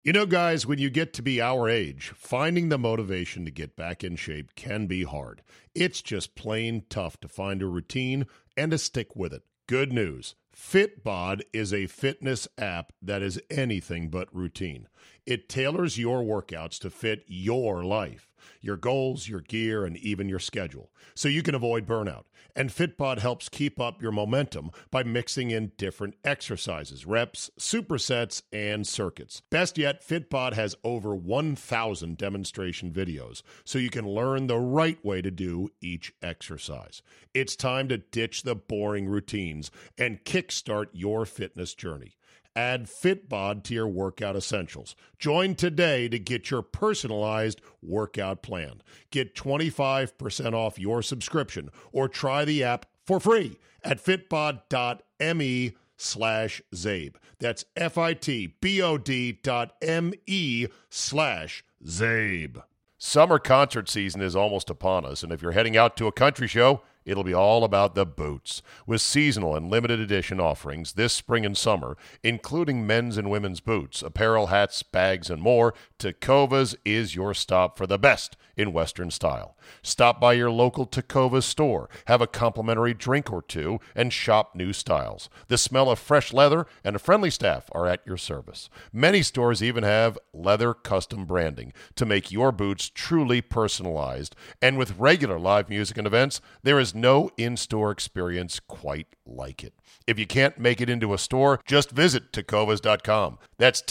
You know, guys, when you get to be our age, finding the motivation to get back in shape can be hard. It's just plain tough to find a routine and to stick with it. Good news. Fitbod is a fitness app that is anything but routine. It tailors your workouts to fit your life, your goals, your gear, and even your schedule, so you can avoid burnout. And Fitbod helps keep up your momentum by mixing in different exercises, reps, supersets, and circuits. Best yet, Fitbod has over 1,000 demonstration videos, so you can learn the right way to do each exercise. It's time to ditch the boring routines and kickstart your fitness journey. Add Fitbod to your workout essentials. Join today to get your personalized workout plan. Get 25% off your subscription or try the app for free at fitbod.me/Zabe. That's fitbod.me/Zabe. Summer concert season is almost upon us, and if you're heading out to a country show, it'll be all about the boots. With seasonal and limited edition offerings this spring and summer, including men's and women's boots, apparel, hats, bags, and more, Tecovas is your stop for the best in Western style. Stop by your local Tecovas store, have a complimentary drink or two, and shop new styles. The smell of fresh leather and a friendly staff are at your service. Many stores even have leather custom branding to make your boots truly personalized. And with regular live music and events, there is no in-store experience quite like it. If you can't make it into a store, just visit Tecovas.com. That's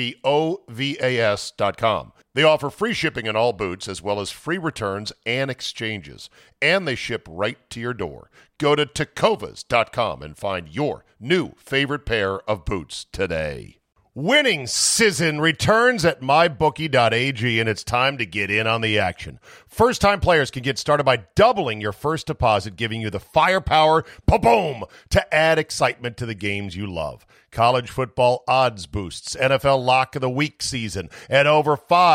Tecovas.com. They offer free shipping on all boots, as well as free returns and exchanges. And they ship right to your door. Go to Tecovas.com and find your new favorite pair of boots today. Winning season returns at mybookie.ag, and it's time to get in on the action. First-time players can get started by doubling your first deposit, giving you the firepower, boom, to add excitement to the games you love. College football odds boosts, NFL Lock of the Week season, and over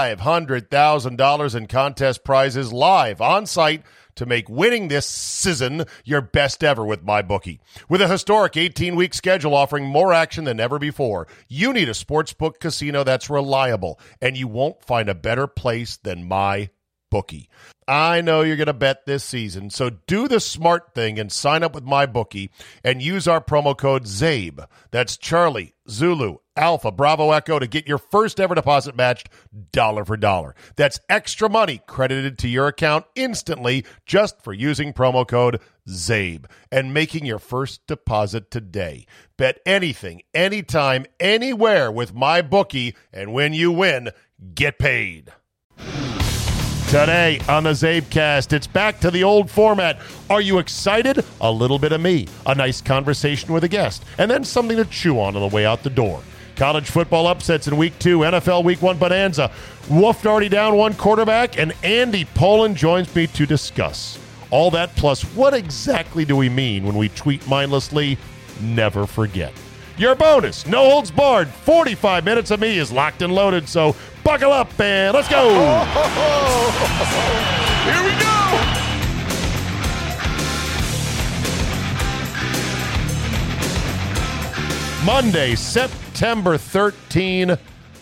$500,000 in contest prizes live on-site to make winning this season your best ever with MyBookie. With a historic 18-week schedule offering more action than ever before, you need a sportsbook casino that's reliable, and you won't find a better place than MyBookie. I know you're going to bet this season, so do the smart thing and sign up with MyBookie and use our promo code ZABE. That's Charlie, Zulu, Alpha, Bravo, Echo to get your first ever deposit matched dollar for dollar. That's extra money credited to your account instantly just for using promo code ZABE and making your first deposit today. Bet anything, anytime, anywhere with MyBookie, and when you win, get paid. Today on the Zabecast, it's back to the old format. Are you excited? A little bit of me, a nice conversation with a guest, and then something to chew on the way out the door. College football upsets in Week 2, NFL Week 1 bonanza. Wolf already down one quarterback, and Andy Pollin joins me to discuss. All that plus what exactly do we mean when we tweet mindlessly, never forget. Your bonus, no holds barred, 45 minutes of me is locked and loaded, so buckle up and let's go. Here we go. Monday, September 13,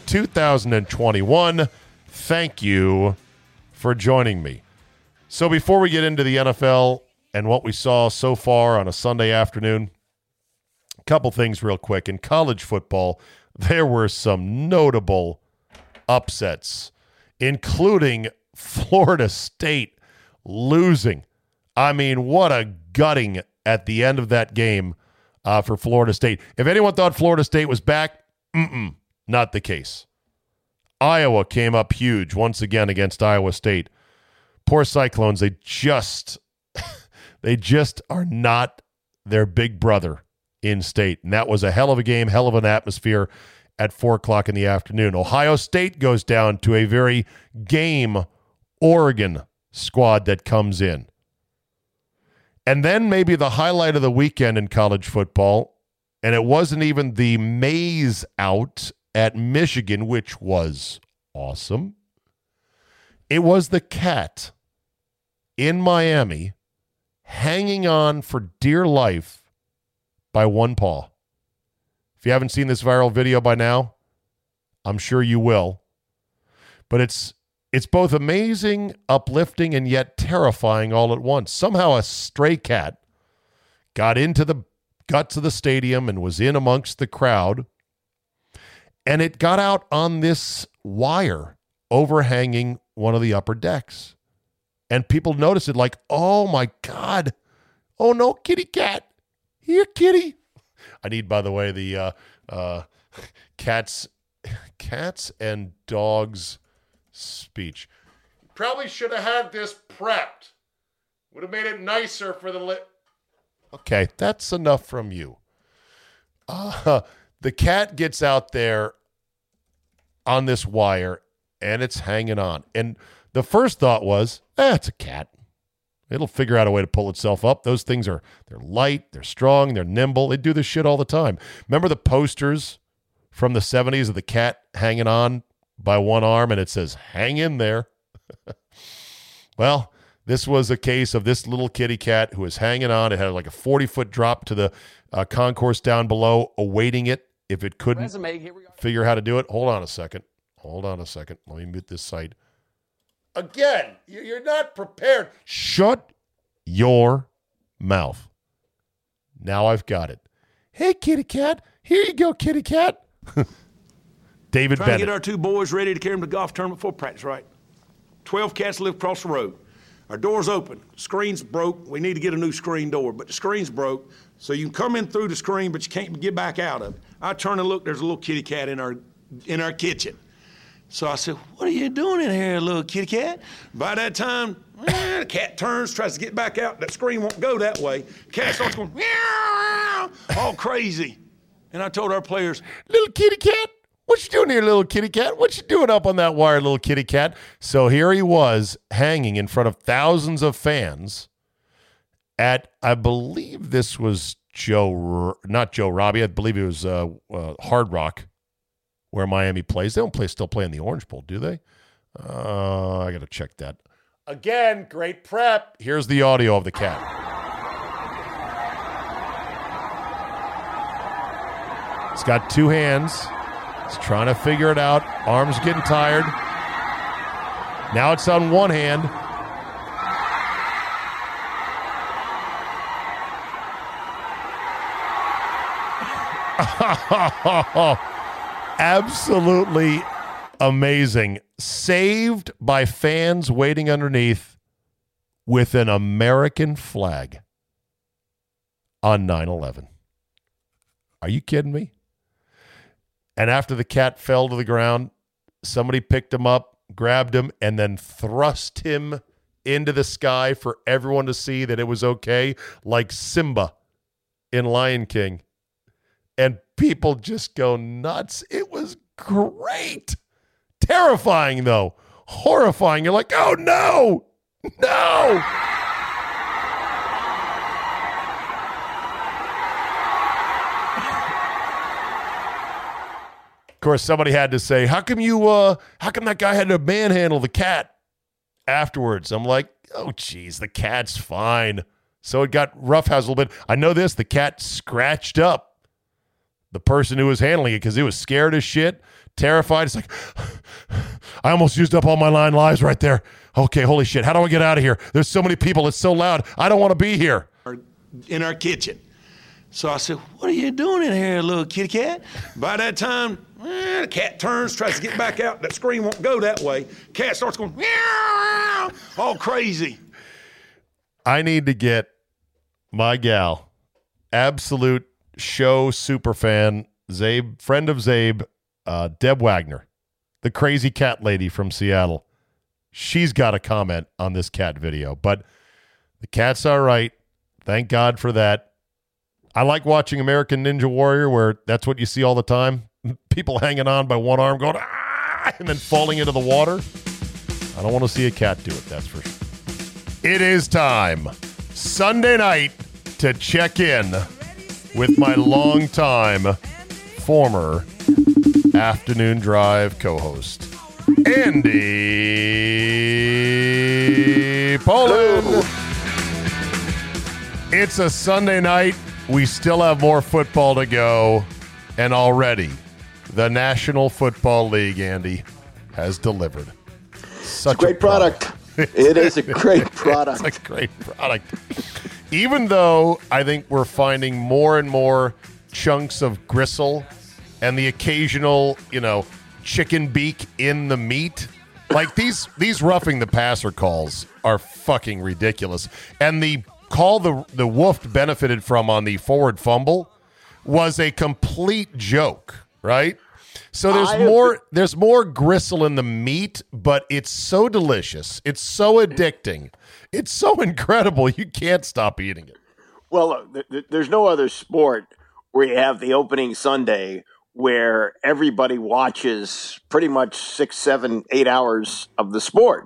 2021. Thank you for joining me. So before we get into the NFL and what we saw so far on a Sunday afternoon, a couple things real quick. In college football, there were some notable upsets, including Florida State losing. I mean, what a gutting at the end of that game for Florida State. If anyone thought Florida State was back, not the case. Iowa came up huge once again against Iowa State. Poor Cyclones, they just are not their big brother in state. And that was a hell of a game, hell of an atmosphere at 4 o'clock in the afternoon. Ohio State goes down to a very game Oregon squad that comes in. And then maybe the highlight of the weekend in college football, and it wasn't even the maize out at Michigan, which was awesome. It was the cat in Miami hanging on for dear life by one paw. If you haven't seen this viral video by now, I'm sure you will. But it's both amazing, uplifting, and yet terrifying all at once. Somehow a stray cat got into the guts of the stadium and was in amongst the crowd, and it got out on this wire overhanging one of the upper decks. And people noticed it like, oh my God. Oh no, kitty cat. Here, kitty. I need, by the way, the cats and dogs speech. Probably should have had this prepped. Would have made it nicer for the Okay, that's enough from you. The cat gets out there on this wire, and it's hanging on. And the first thought was, it's a cat. It'll figure out a way to pull itself up. Those things they're light, they're strong, they're nimble. They do this shit all the time. Remember the posters from the 70s of the cat hanging on by one arm, and it says, hang in there. Well, this was a case of this little kitty cat who was hanging on. It had like a 40-foot drop to the concourse down below, awaiting it if it couldn't figure how to do it. Hold on a second. Let me mute this site. Again, you're not prepared. Shut your mouth. Now I've got it. Hey, kitty cat. Here you go, kitty cat. David Bennett. Trying to get our two boys ready to carry them to golf tournament before practice, right? 12 cats live across the road. Our door's open. Screen's broke. We need to get a new screen door, but the screen's broke, so you can come in through the screen, but you can't get back out of it. I turn and look. There's a little kitty cat in our kitchen. So I said, what are you doing in here, little kitty cat? By that time, the cat turns, tries to get back out. That screen won't go that way. Cat starts going, meow, all crazy. And I told our players, little kitty cat, what you doing here, little kitty cat? What you doing up on that wire, little kitty cat? So here he was hanging in front of thousands of fans at, I believe this was not Joe Robbie. I believe it was Hard Rock, where Miami plays. They don't still play in the Orange Bowl, do they? I got to check that. Again, great prep. Here's the audio of the cat. It's got two hands. It's trying to figure it out. Arms getting tired. Now it's on one hand. Absolutely amazing. Saved by fans waiting underneath with an American flag on 9/11. Are you kidding me? And after the cat fell to the ground, somebody picked him up, grabbed him, and then thrust him into the sky for everyone to see that it was okay, like Simba in Lion King. And people just go nuts. It was great. Terrifying, though. Horrifying. You're like, oh, no. No. Of course, somebody had to say, how come that guy had to manhandle the cat afterwards? I'm like, oh, geez, the cat's fine. So it got roughhoused a little bit. I know this. The cat scratched up the person who was handling it because he was scared as shit, terrified. It's like, I almost used up all my 9 lives right there. Okay, holy shit. How do I get out of here? There's so many people. It's so loud. I don't want to be here. In our kitchen. So I said, what are you doing in here, little kitty cat? By that time, the cat turns, tries to get back out. That screen won't go that way. Cat starts going, meow, all crazy. I need to get my gal, absolute show superfan, Zabe, friend of Zabe, Deb Wagner, the crazy cat lady from Seattle. She's got a comment on this cat video, but the cat's all right. Thank God for that. I like watching American Ninja Warrior, where that's what you see all the time. People hanging on by one arm going, ah, and then falling into the water. I don't want to see a cat do it, that's for sure. It is time, Sunday night, to check in with my longtime former afternoon drive co-host, Andy Pollin. It's a Sunday night. We still have more football to go, and already The National Football League, Andy, has delivered. Such a great product. It is a great product. It's a great product. Even though I think we're finding more and more chunks of gristle and the occasional, chicken beak in the meat. Like these roughing the passer calls are fucking ridiculous. And the call the Wolf benefited from on the forward fumble was a complete joke, right? So there's more gristle in the meat, but it's so delicious. It's so addicting. It's so incredible. You can't stop eating it. Well, there's no other sport where you have the opening Sunday where everybody watches pretty much 6, 7, 8 hours of the sport.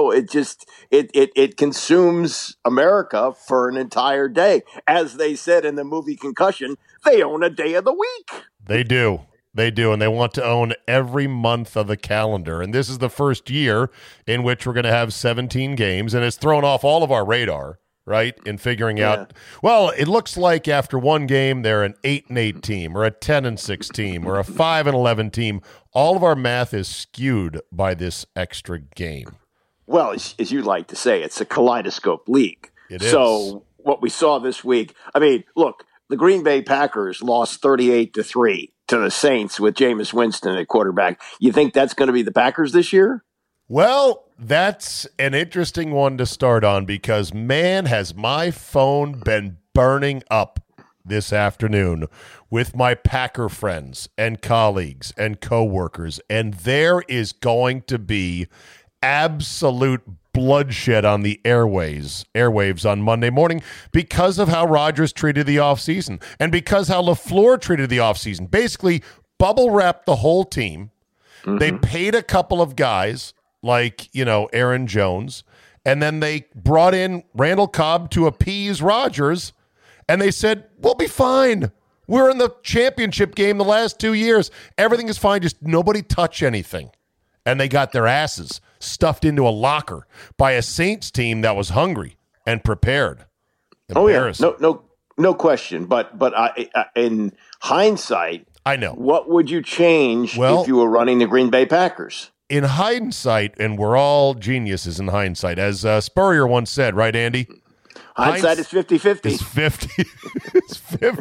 It consumes America for an entire day. As they said in the movie Concussion, they own a day of the week. They do. They do, and they want to own every month of the calendar. And this is the first year in which we're going to have 17 games, and it's thrown off all of our radar, right, in figuring out, well, it looks like after one game they're an 8-8 team or a 10-6 team or a 5-11 team. All of our math is skewed by this extra game. Well, as you like to say, it's a kaleidoscope league. It is. So what we saw this week, look, the Green Bay Packers lost 38-3 to the Saints with Jameis Winston at quarterback. You think that's going to be the Packers this year? Well, that's an interesting one to start on because, man, has my phone been burning up this afternoon with my Packer friends and colleagues and coworkers, and there is going to be absolute bloodshed on the airwaves on Monday morning because of how Rodgers treated the offseason and because how LaFleur treated the offseason. Basically, bubble wrapped the whole team. Mm-hmm. They paid a couple of guys like, Aaron Jones, and then they brought in Randall Cobb to appease Rodgers, and they said, we'll be fine. We're in the championship game the last 2 years. Everything is fine. Just nobody touch anything. And they got their asses stuffed into a locker by a Saints team that was hungry and prepared. Oh yeah, no question. But in hindsight, I know. What would you change if you were running the Green Bay Packers? In hindsight, and we're all geniuses in hindsight, as Spurrier once said, right, Andy? Hindsight is 50-50. It's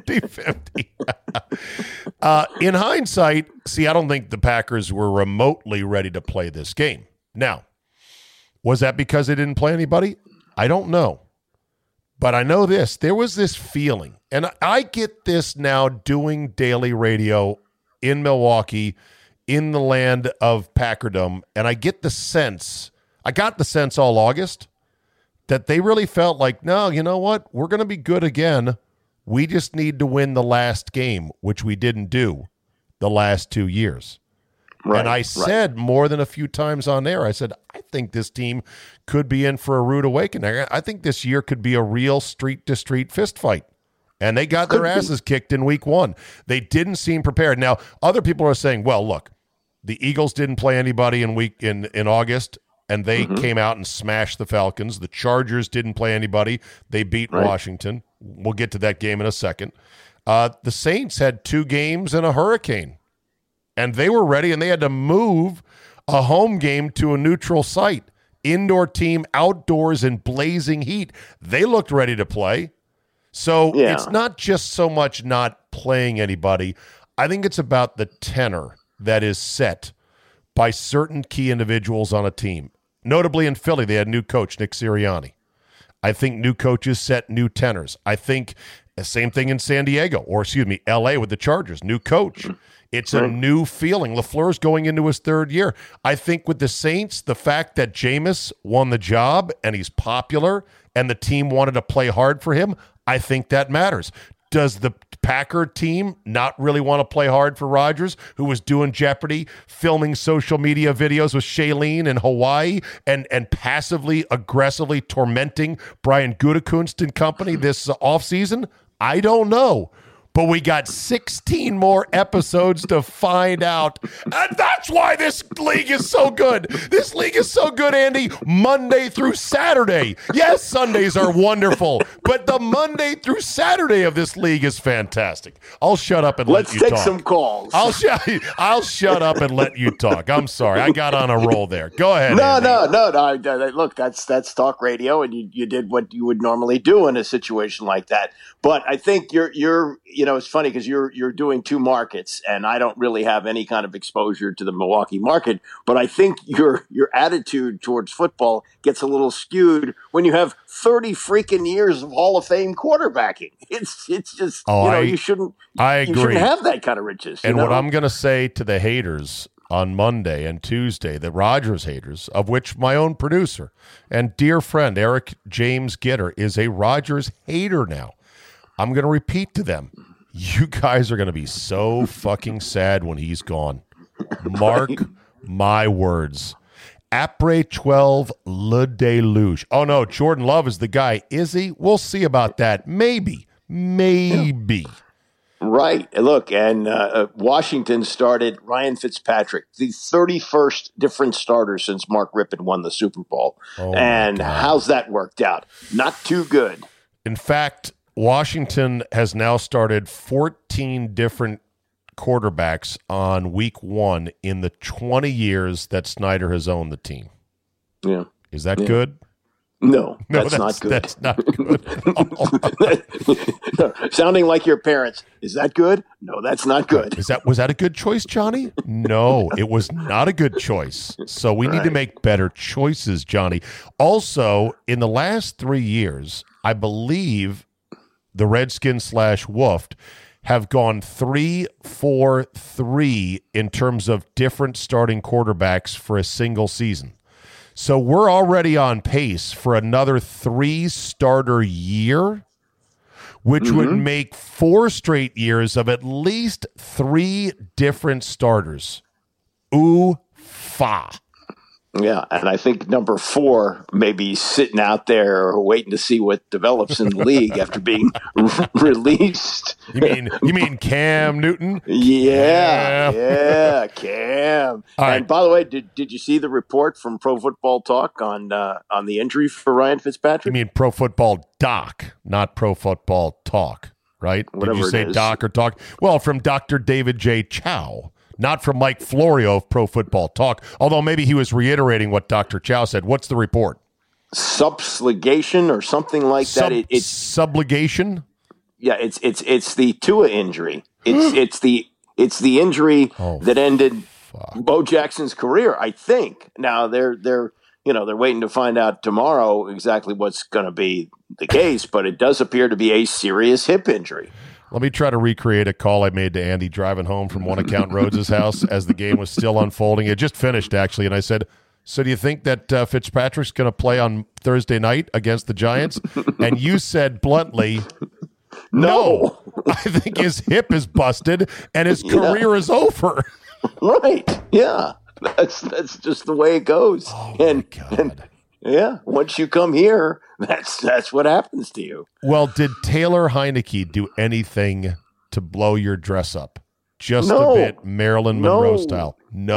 50-50. In hindsight, I don't think the Packers were remotely ready to play this game. Now, was that because they didn't play anybody? I don't know. But I know this. There was this feeling, and I get this now doing daily radio in Milwaukee, in the land of Packerdom, and I got the sense all August that they really felt like, no, you know what? We're going to be good again. We just need to win the last game, which we didn't do the last 2 years. Right, and I said more than a few times on air, I said, I think this team could be in for a rude awakening. I think this year could be a real street-to-street fist fight. And they got their asses kicked in week one. They didn't seem prepared. Now, other people are saying, well, look, the Eagles didn't play anybody in August, and they came out and smashed the Falcons. The Chargers didn't play anybody. They beat Washington. We'll get to that game in a second. The Saints had 2 games and a hurricane, and they were ready, and they had to move a home game to a neutral site. Indoor team, outdoors in blazing heat. They looked ready to play. So it's not just so much not playing anybody. I think it's about the tenor that is set by certain key individuals on a team. Notably in Philly, they had a new coach, Nick Sirianni. I think new coaches set new tenors. I think the same thing in San Diego, or LA with the Chargers, new coach. It's a new feeling. LaFleur's going into his 3rd year. I think with the Saints, the fact that Jameis won the job and he's popular and the team wanted to play hard for him, I think that matters. Does the Packer team not really want to play hard for Rodgers, who was doing Jeopardy, filming social media videos with Shailene in Hawaii, and passively, aggressively tormenting Brian Gutekunst and company this offseason? I don't know. but we got 16 more episodes to find out. And that's why this league is so good. This league is so good, Andy, Monday through Saturday. Yes, Sundays are wonderful, but the Monday through Saturday of this league is fantastic. I'll shut up and let you talk. Let's take some calls. I'll shut up and let you talk. I'm sorry. I got on a roll there. Go ahead. No. Look, that's talk radio, and you did what you would normally do in a situation like that. But I think you're it's funny because you're doing two markets, and I don't really have any kind of exposure to the Milwaukee market. But I think your attitude towards football gets a little skewed when you have 30 freaking years of Hall of Fame quarterbacking. It's just you shouldn't. I agree. You shouldn't have that kind of riches. And what I'm going to say to the haters on Monday and Tuesday, the Rodgers haters, of which my own producer and dear friend Eric James Gitter is a Rodgers hater now. I'm going to repeat to them, you guys are going to be so fucking sad when he's gone. Mark my words. Après 12, le deluge. Oh, no, Jordan Love is the guy. Is he? We'll see about that. Maybe. Right. Look, and Washington started Ryan Fitzpatrick, the 31st different starter since Mark Rippon won the Super Bowl. Oh, and how's that worked out? Not too good. In fact, Washington has now started 14 different quarterbacks on week 1 in the 20 years that Snyder has owned the team. Yeah. Is that good? No, that's not good. That's not good. No, sounding like your parents. Is that good? No, that's not good. Was that a good choice, Johnny? No, it was not a good choice. So we need to make better choices, Johnny. Also, in the last 3 years, I believe the Redskins / Woofed have gone 3-4-3 in terms of different starting quarterbacks for a single season. So we're already on pace for another 3-starter year, which would make 4 straight years of at least 3 different starters. Ooh-fa. Yeah, and I think number 4 may be sitting out there waiting to see what develops in the league after being released. You mean Cam Newton? Yeah, Cam. And by the way, did you see the report from Pro Football Talk on the injury for Ryan Fitzpatrick? You mean Pro Football Doc, not Pro Football Talk, right? Whatever did you say Doc or Talk? Well, from Dr. David J. Chow. Not from Mike Florio of Pro Football Talk, although maybe he was reiterating what Dr. Chow said. What's the report? Subsligation or something like that. It's subligation? Yeah, it's the Tua injury. It's the injury that ended Bo Jackson's career, I think. Now they're waiting to find out tomorrow exactly what's going to be the case, but it does appear to be a serious hip injury. Let me try to recreate a call I made to Andy driving home from One Account Rhodes' house as the game was still unfolding. It just finished, actually, and I said, so do you think that Fitzpatrick's going to play on Thursday night against the Giants? And you said bluntly, no. I think his hip is busted and his career is over. Right, yeah. That's just the way it goes. Oh, my God. Yeah, once you come here, that's what happens to you. Well, did Taylor Heineke do anything to blow your dress up? Just a bit, Marilyn Monroe style.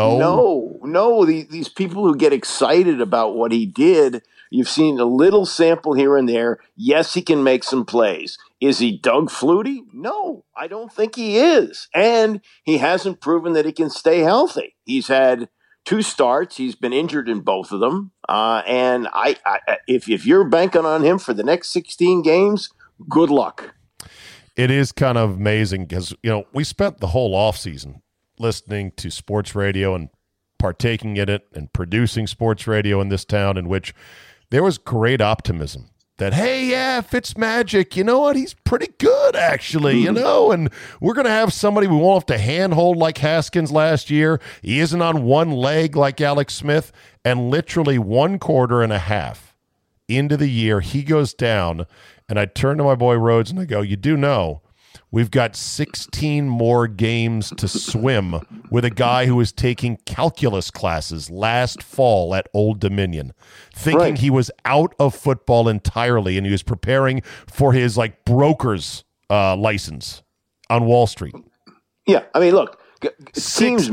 No. These people who get excited about what he did, you've seen a little sample here and there. Yes, he can make some plays. Is he Doug Flutie? No, I don't think he is. And he hasn't proven that he can stay healthy. He's had 2 starts. He's been injured in both of them. And if you're banking on him for the next 16 games, good luck. It is kind of amazing because, we spent the whole offseason listening to sports radio and partaking in it and producing sports radio in this town in which there was great optimism that, hey, yeah, Fitzmagic, you know what? He's pretty good, actually, and we're going to have somebody we won't have to handhold like Haskins last year. He isn't on one leg like Alex Smith, and literally 1 quarter and a half into the year, he goes down, and I turn to my boy Rhodes and I go, you do know we've got 16 more games to swim with a guy who was taking calculus classes last fall at Old Dominion, thinking he was out of football entirely, and he was preparing for his broker's license. on Wall Street. Yeah, I mean, look, teams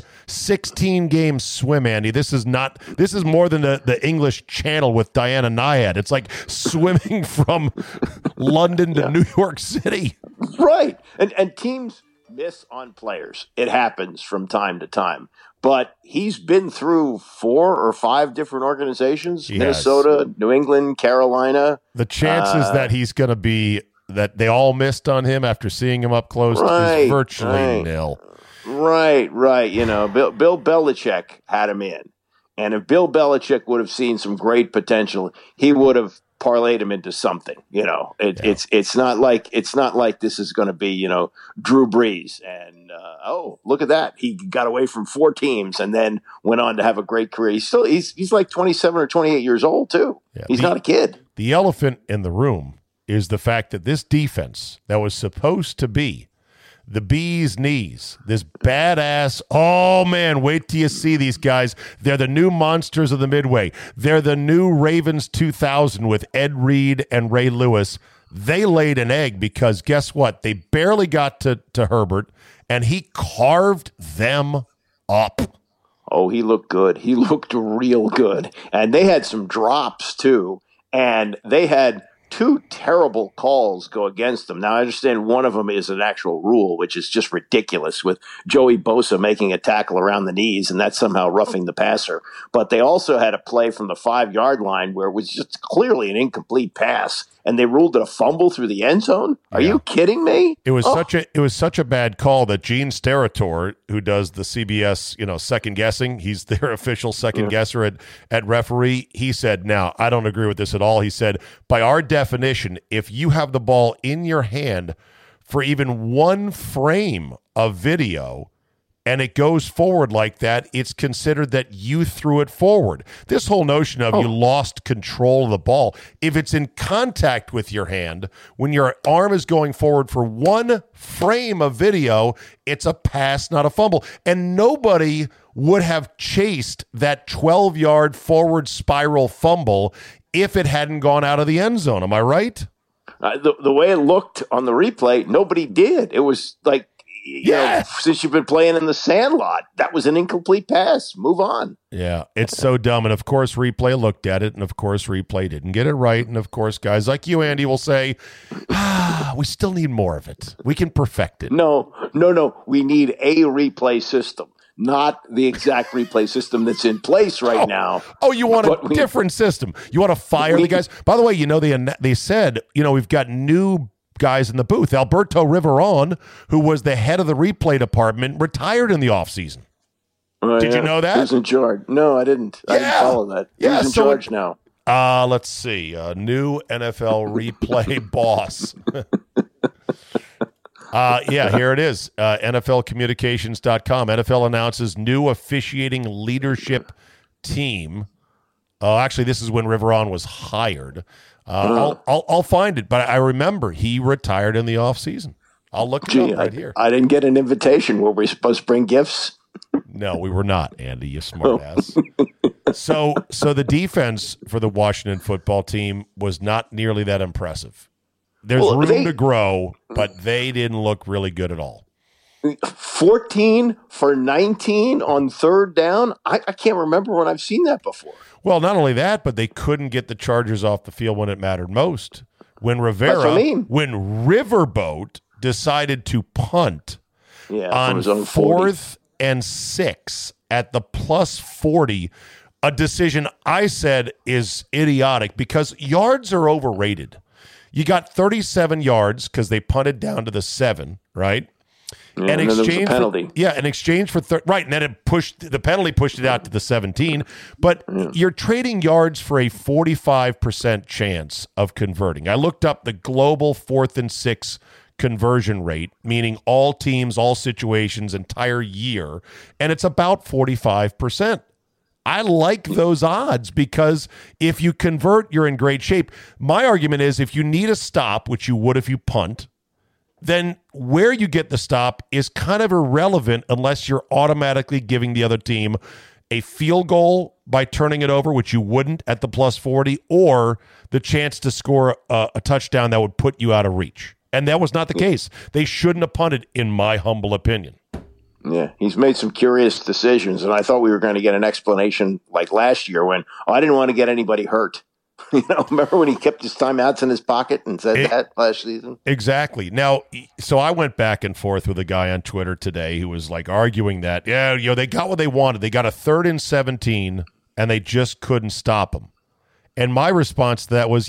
16 game swim, Andy. This is more than the English Channel with Diana Nyad. It's like swimming from London to New York City. Right. And teams miss on players. It happens from time to time. But he's been through 4 or 5 different organizations, Minnesota, New England, Carolina. The chances that he's going to be, that they all missed on him after seeing him up close is virtually nil. Right. You know, Bill Belichick had him in. And if Bill Belichick would have seen some great potential, he would have parlayed him into something. You know, it's not like this is going to be, you know, Drew Brees and look at that, he got away from 4 teams and then went on to have a great career. He's like 27 or 28 years old too. Yeah, he's not a kid. The elephant in the room is the fact that this defense that was supposed to be the bee's knees, this badass, oh man, wait till you see these guys. They're the new monsters of the Midway. They're the new Ravens 2000 with Ed Reed and Ray Lewis. They laid an egg because guess what? They barely got to Herbert, and he carved them up. Oh, he looked good. He looked real good. And they had some drops too, and they had 2 terrible calls go against them. Now, I understand one of them is an actual rule, which is just ridiculous, with Joey Bosa making a tackle around the knees, and that's somehow roughing the passer. But they also had a play from the 5-yard line where it was just clearly an incomplete pass, and they ruled it a fumble through the end zone. Are you kidding me? It was such a bad call that Gene Steratore, who does the CBS, you know, second guessing, he's their official second guesser at referee. He said, "Now, I don't agree with this at all." He said, "By our definition, if you have the ball in your hand for even 1 frame of video and it goes forward like that, it's considered that you threw it forward." This whole notion of you lost control of the ball, if it's in contact with your hand, when your arm is going forward for 1 frame of video, it's a pass, not a fumble. And nobody would have chased that 12-yard forward spiral fumble if it hadn't gone out of the end zone. Am I right? The way it looked on the replay, nobody did. It was like, you know, since you've been playing in the Sandlot, that was an incomplete pass. Move on. Yeah, it's so dumb. And, of course, replay looked at it, and, of course, replay didn't get it right. And, of course, guys like you, Andy, will say, we still need more of it. We can perfect it. No. We need a replay system, not the exact replay system that's in place right now. Oh, you want a different system. You want to fire the guys. By the way, you know, they said, you know, we've got new guys in the booth. Alberto Riveron, who was the head of the replay department, retired in the offseason. Did you know that? Who's in charge? No, I didn't. I didn't follow that. Who's in charge now? Let's see. New NFL replay boss. Here it is. NFLcommunications.com. NFL announces new officiating leadership team. Actually, this is when Riveron was hired. I'll find it, but I remember he retired in the offseason. I'll look it up right here. I didn't get an invitation. Were we supposed to bring gifts? No, we were not, Andy, you smart ass. So the defense for the Washington football team was not nearly that impressive. There's room to grow, but they didn't look really good at all. 14 for 19 on 3rd down? I can't remember when I've seen that before. Well, not only that, but they couldn't get the Chargers off the field when it mattered most. When when Riverboat decided to punt on 4th and 6 at the +40, a decision I said is idiotic because yards are overrated. You got 37 yards because they punted down to the 7, right? Yeah, and then there was a penalty. In exchange for right, and then the penalty pushed it out to the 17. But you're trading yards for a 45% chance of converting. I looked up the global 4th and 6 conversion rate, meaning all teams, all situations, entire year, and it's about 45%. I like those odds because if you convert, you're in great shape. My argument is if you need a stop, which you would if you punt, then where you get the stop is kind of irrelevant unless you're automatically giving the other team a field goal by turning it over, which you wouldn't at the +40, or the chance to score a touchdown that would put you out of reach. And that was not the case. They shouldn't have punted, in my humble opinion. Yeah, he's made some curious decisions, and I thought we were going to get an explanation like last year when I didn't want to get anybody hurt. Remember when he kept his timeouts in his pocket and said that last season? Exactly. Now, so I went back and forth with a guy on Twitter today who was like arguing that, they got what they wanted. They got a 3rd and 17, and they just couldn't stop them. And my response to that was,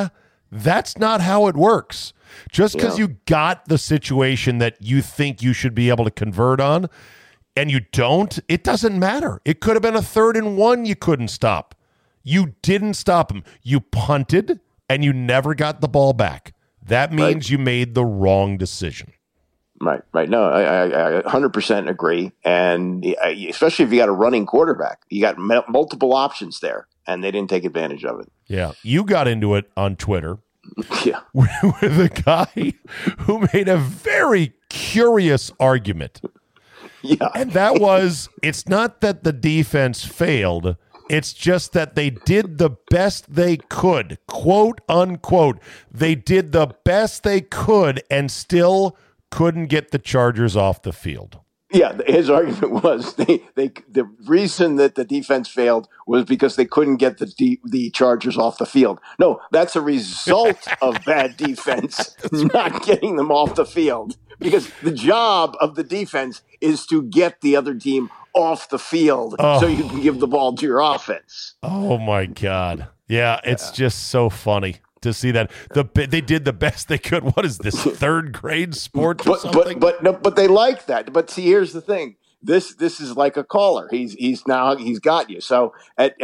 that's not how it works. Just because you got the situation that you think you should be able to convert on and you don't, it doesn't matter. It could have been a 3rd and 1 you couldn't stop. You didn't stop them. You punted, and you never got the ball back. That means you made the wrong decision. Right. No, I 100% agree. And especially if you got a running quarterback, you got multiple options there, and they didn't take advantage of it. Yeah. You got into it on Twitter with a guy who made a very curious argument. Yeah. And that was, it's not that the defense failed. It's just that they did the best they could, quote unquote. They did the best they could and still couldn't get the Chargers off the field. Yeah, his argument was the reason that the defense failed was because they couldn't get the Chargers off the field. No, that's a result of bad defense not getting them off the field, because the job of the defense is to get the other team off the field so you can give the ball to your offense. Oh, my God. Yeah, it's just so funny to see that they did the best they could. What is this, 3rd grade sports or something? But they like that. But see, here's the thing. This is like a caller. He's got you. So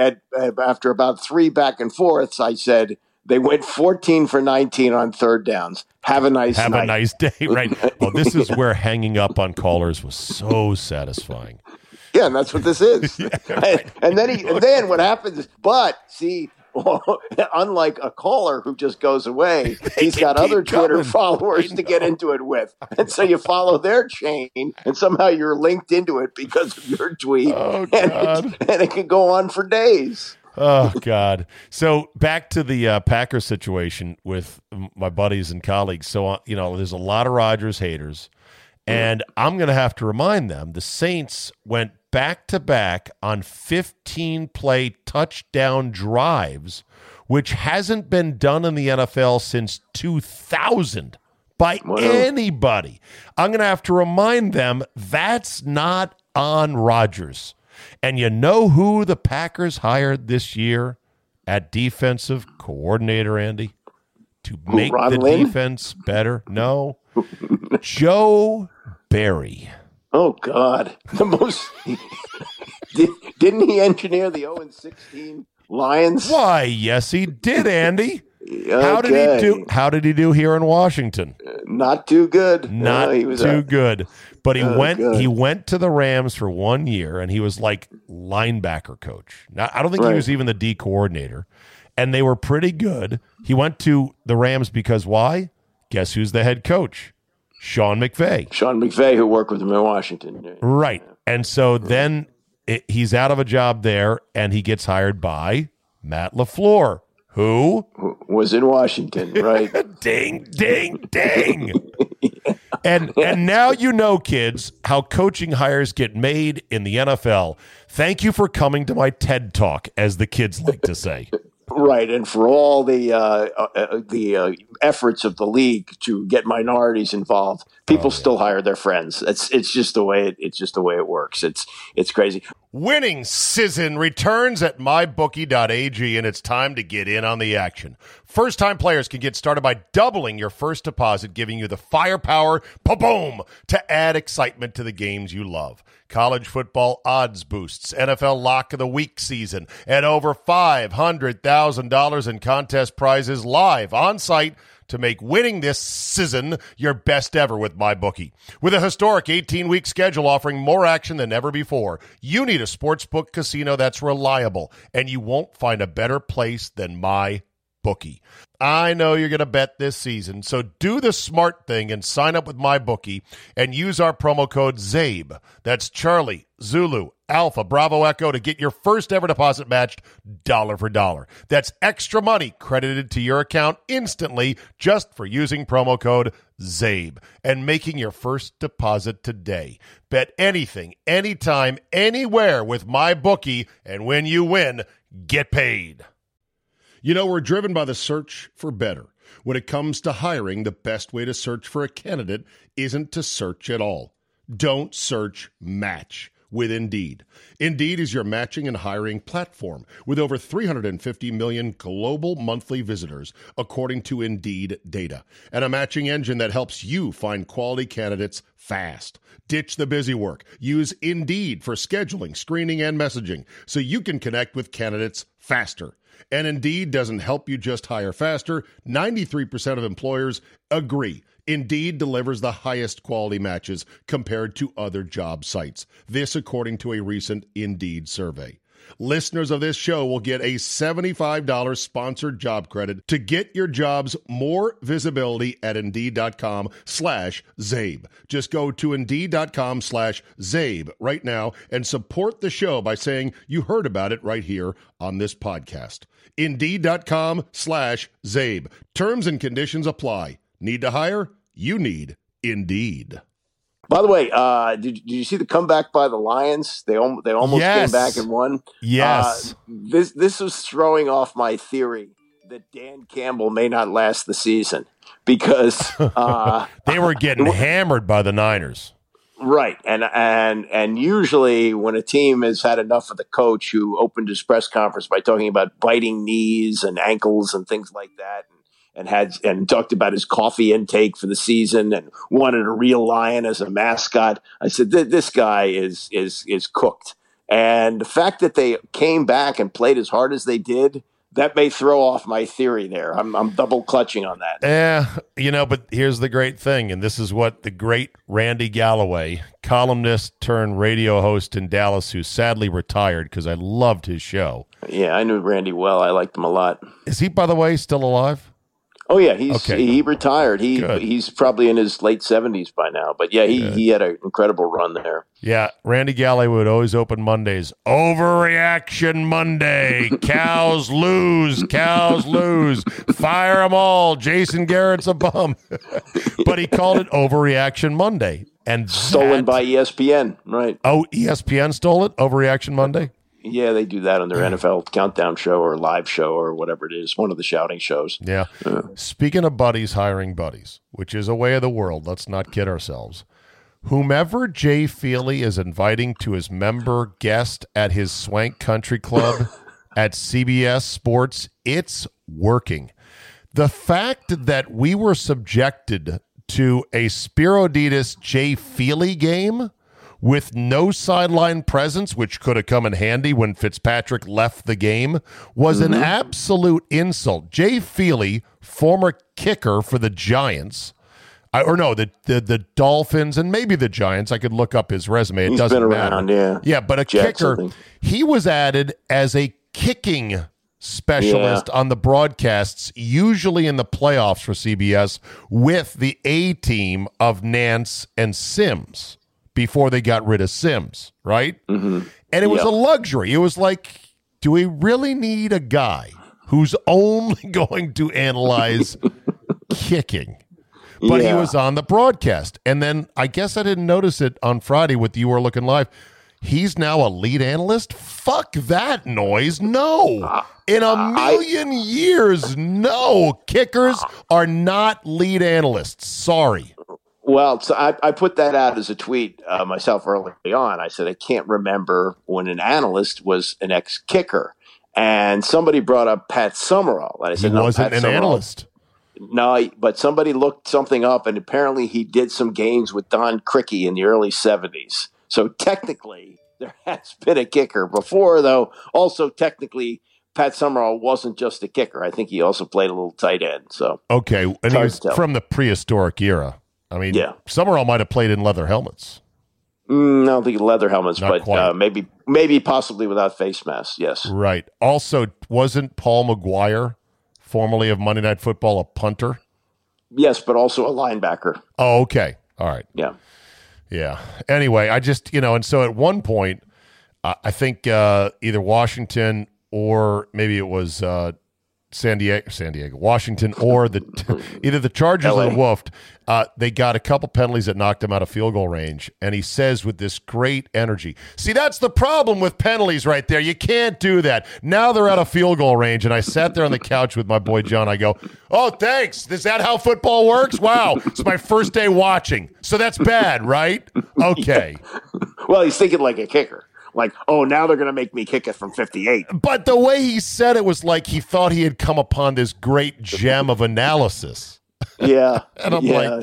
after about 3 back and forths, I said they went 14 for 19 on 3rd downs. Have a nice night. Have a nice day, right? Oh, this is where hanging up on callers was so satisfying. Yeah, and that's what this is. and then what happens is, unlike a caller who just goes away, he's got other Twitter followers to get into it with. And so you follow their chain, and somehow you're linked into it because of your tweet. Oh, God. And it can go on for days. Oh, God. So back to the Packers situation with my buddies and colleagues. So, there's a lot of Rodgers haters. And I'm going to have to remind them, the Saints went back-to-back on 15-play touchdown drives, which hasn't been done in the NFL since 2000 by anybody. I'm going to have to remind them that's not on Rodgers. And you know who the Packers hired this year at defensive coordinator, Andy? To make the defense better? No. Joe Barry. Oh, God. The most. Didn't he engineer the 0-16 Lions? Why, yes, he did, Andy. Okay. How did he do here in Washington? Not too good. Not too good. But he went to the Rams for 1 year, and he was like linebacker coach. Now, I don't think he was even the D coordinator. And they were pretty good. He went to the Rams because why? Guess who's the head coach? Sean McVay. Sean McVay, who worked with him in Washington. Right. And so then he's out of a job there, and he gets hired by Matt LaFleur, who was in Washington, right? Ding, ding, ding. And now you know, kids, how coaching hires get made in the NFL. Thank you for coming to my TED Talk, as the kids like to say. Right, and for all the efforts of the league to get minorities involved, people still hire their friends. It's just the way it works. It's crazy. Winning season returns at mybookie.ag, and it's time to get in on the action. First-time players can get started by doubling your first deposit, giving you the firepower, boom, to add excitement to the games you love. College football odds boosts, NFL Lock of the Week season, and over $500,000 in contest prizes live on site to make winning this season your best ever with MyBookie. With a historic 18-week schedule offering more action than ever before, you need a sportsbook casino that's reliable, and you won't find a better place than MyBookie. I know you're going to bet this season, so do the smart thing and sign up with MyBookie and use our promo code ZABE. That's Charlie, Zulu, Alpha Bravo Echo to get your first ever deposit matched dollar for dollar. That's extra money credited to your account instantly just for using promo code ZABE and making your first deposit today. Bet anything, anytime, anywhere with MyBookie, and when you win, get paid. You know, we're driven by the search for better. When it comes to hiring, the best way to search for a candidate isn't to search at all. Don't search, match with Indeed. Indeed is your matching and hiring platform with over 350 million global monthly visitors, according to Indeed data, and a matching engine that helps you find quality candidates fast. Ditch the busy work. Use Indeed for scheduling, screening, and messaging so you can connect with candidates faster. And Indeed doesn't help you just hire faster. 93% of employers agree Indeed delivers the highest quality matches compared to other job sites. This according to a recent Indeed survey. Listeners of this show will get a $75 sponsored job credit to get your jobs more visibility at Indeed.com/ZABE. Just go to Indeed.com/ZABE right now and support the show by saying you heard about it right here on this podcast. Indeed.com/ZABE. Terms and conditions apply. Need to hire? You need Indeed. By the way, did you see the comeback by the Lions? They almost came back and won. Yes. This was throwing off my theory that Dan Campbell may not last the season because they were getting hammered by the Niners. Right. And usually when a team has had enough of the coach who opened his press conference by talking about biting knees and ankles and things like that, and talked about his coffee intake for the season and wanted a real lion as a mascot. I said, this guy is cooked. And the fact that they came back and played as hard as they did, that may throw off my theory there. I'm double clutching on that. But here's the great thing, and this is what the great Randy Galloway, columnist turned radio host in Dallas, who sadly retired because I loved his show. Yeah, I knew Randy well. I liked him a lot. Is he, by the way, still alive? Oh yeah, he retired. He's probably in his late 70s by now. But yeah, he had an incredible run there. Yeah, Randy Galloway would always open Mondays. Overreaction Monday. Cows lose. Fire them all. Jason Garrett's a bum. But he called it Overreaction Monday. And stolen by ESPN, right? Oh, ESPN stole it? Overreaction Monday? Yeah, they do that on their NFL countdown show or live show or whatever it is, one of the shouting shows. Yeah. Speaking of buddies hiring buddies, which is a way of the world, let's not kid ourselves. Whomever Jay Feely is inviting to his member guest at his Swank Country Club at CBS Sports, it's working. The fact that we were subjected to a Spiro Dedes Jay Feely game with no sideline presence, which could have come in handy when Fitzpatrick left the game, was an absolute insult. Jay Feely, former kicker for the Giants, the Dolphins and maybe the Giants. I could look up his resume. It doesn't matter. Around, yeah, but a Jets, kicker. He was added as a kicking specialist on the broadcasts, usually in the playoffs for CBS, with the A team of Nance and Sims, before they got rid of Sims, right? Mm-hmm. And it was a luxury. It was like, do we really need a guy who's only going to analyze kicking? But he was on the broadcast. And then I guess I didn't notice it on Friday with You Are Looking Live. He's now a lead analyst? Fuck that noise. No. In a million years, no. Kickers are not lead analysts. Sorry. Well, so I put that out as a tweet myself early on. I said, I can't remember when an analyst was an ex-kicker. And somebody brought up Pat Summerall. And I said, he wasn't an analyst. No, but somebody looked something up, and apparently he did some games with Don Criqui in the early 70s. So technically, there has been a kicker before, though. Also, technically, Pat Summerall wasn't just a kicker. I think he also played a little tight end. So okay, and he was from the prehistoric era. I mean, Summerall might have played in leather helmets. I don't think leather helmets, Not but maybe possibly without face masks, yes. Right. Also, wasn't Paul McGuire, formerly of Monday Night Football, a punter? Yes, but also a linebacker. Oh, okay. All right. Yeah. Yeah. Anyway, I just, and so at one point, I think either Washington or maybe it was San Diego, Washington, or either the Chargers or the Wolf. They got a couple penalties that knocked him out of field goal range, and he says with this great energy, see, that's the problem with penalties right there. You can't do that. Now they're out of field goal range, and I sat there on the couch with my boy John. I go, oh, thanks. Is that how football works? Wow, it's my first day watching. So that's bad, right? Okay. Well, he's thinking like a kicker. Like, oh, now they're going to make me kick it from 58. But the way he said it was like he thought he had come upon this great gem of analysis. Yeah. And I'm like,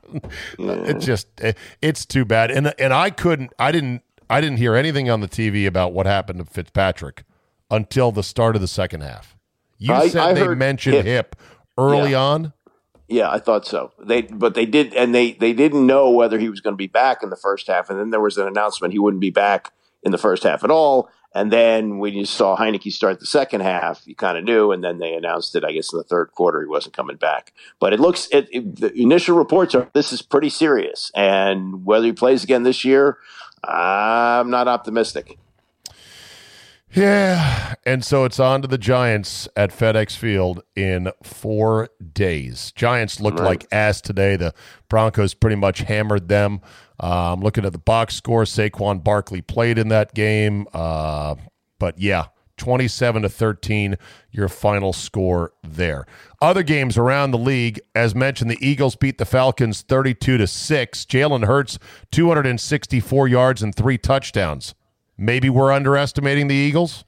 it's too bad. And I didn't hear anything on the TV about what happened to Fitzpatrick until the start of the second half. You said they mentioned hip early on. Yeah, I thought so. They did, and they didn't know whether he was going to be back in the first half. And then there was an announcement he wouldn't be back in the first half at all. And then when you saw Heineke start the second half, you kind of knew. And then they announced it, I guess, in the third quarter, he wasn't coming back. But the initial reports are this is pretty serious. And whether he plays again this year, I'm not optimistic. Yeah, and so it's on to the Giants at FedEx Field in 4 days. Giants looked like ass today. The Broncos pretty much hammered them. I'm looking at the box score. Saquon Barkley played in that game. But, yeah, 27-13, your final score there. Other games around the league, as mentioned, the Eagles beat the Falcons 32-6. Jalen Hurts, 264 yards and 3 touchdowns. Maybe we're underestimating the Eagles?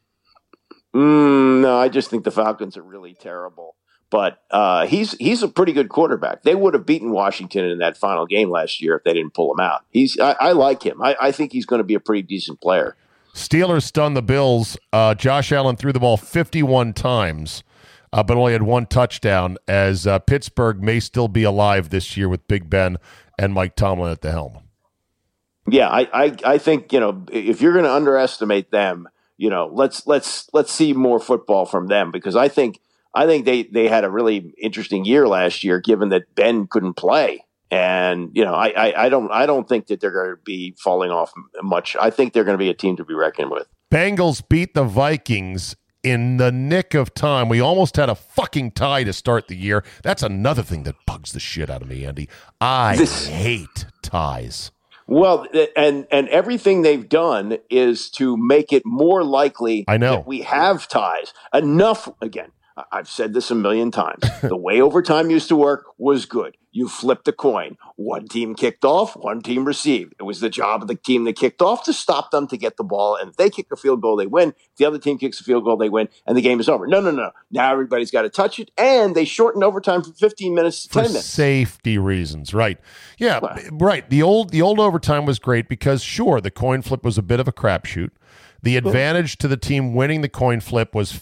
No, I just think the Falcons are really terrible. But he's a pretty good quarterback. They would have beaten Washington in that final game last year if they didn't pull him out. I like him. I think he's going to be a pretty decent player. Steelers stunned the Bills. Josh Allen threw the ball 51 times, but only had 1 touchdown, as Pittsburgh may still be alive this year with Big Ben and Mike Tomlin at the helm. Yeah, I think, if you're going to underestimate them, let's see more football from them, because I think they had a really interesting year last year, given that Ben couldn't play. And, I don't think that they're going to be falling off much. I think they're going to be a team to be reckoned with. Bengals beat the Vikings in the nick of time. We almost had a fucking tie to start the year. That's another thing that bugs the shit out of me, Andy. I hate ties. Well, and everything they've done is to make it more likely that we have ties. Enough, again, I've said this a million times. The way overtime used to work was good. You flipped a coin. One team kicked off, one team received. It was the job of the team that kicked off to stop them to get the ball. And if they kick a field goal, they win. If the other team kicks a field goal, they win. And the game is over. No. Now everybody's got to touch it. And they shortened overtime from 15 minutes to 10 minutes. For safety reasons, right. Yeah, right. The old overtime was great because, sure, the coin flip was a bit of a crapshoot. The advantage to the team winning the coin flip was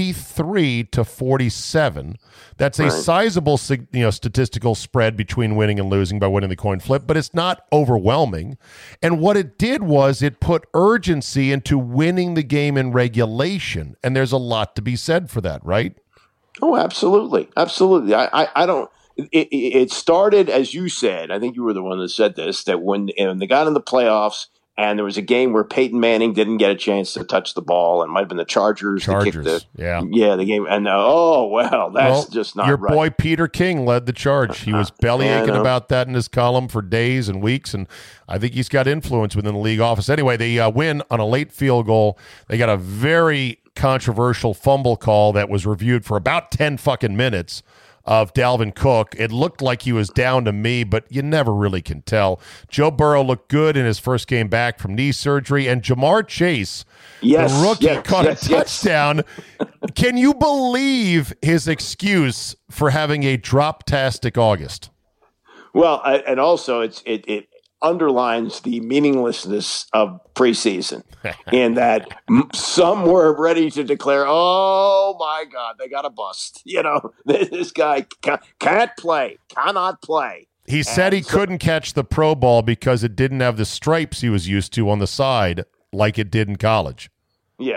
53-47. That's a sizable, statistical spread between winning and losing by winning the coin flip, but it's not overwhelming. And what it did was it put urgency into winning the game in regulation, and there's a lot to be said for that, right? Oh, absolutely, absolutely. I don't. It started, as you said. I think you were the one that said this. That when they got in the playoffs. And there was a game where Peyton Manning didn't get a chance to touch the ball, and it might have been the Chargers. That kicked the game. And that's just not right. Your boy Peter King led the charge. He was belly aching about that in his column for days and weeks, and I think he's got influence within the league office. Anyway, they win on a late field goal. They got a very controversial fumble call that was reviewed for about 10 fucking minutes of Dalvin Cook. It looked like he was down to me, but you never really can tell. Joe Burrow looked good in his first game back from knee surgery, and Jamar Chase, the rookie, caught a touchdown. Can you believe his excuse for having a drop-tastic August? Well, and also it underlines the meaninglessness of preseason in that some were ready to declare, oh my God, they got a bust. This guy cannot play. He said he couldn't catch the pro ball because it didn't have the stripes he was used to on the side like it did in college. Yeah.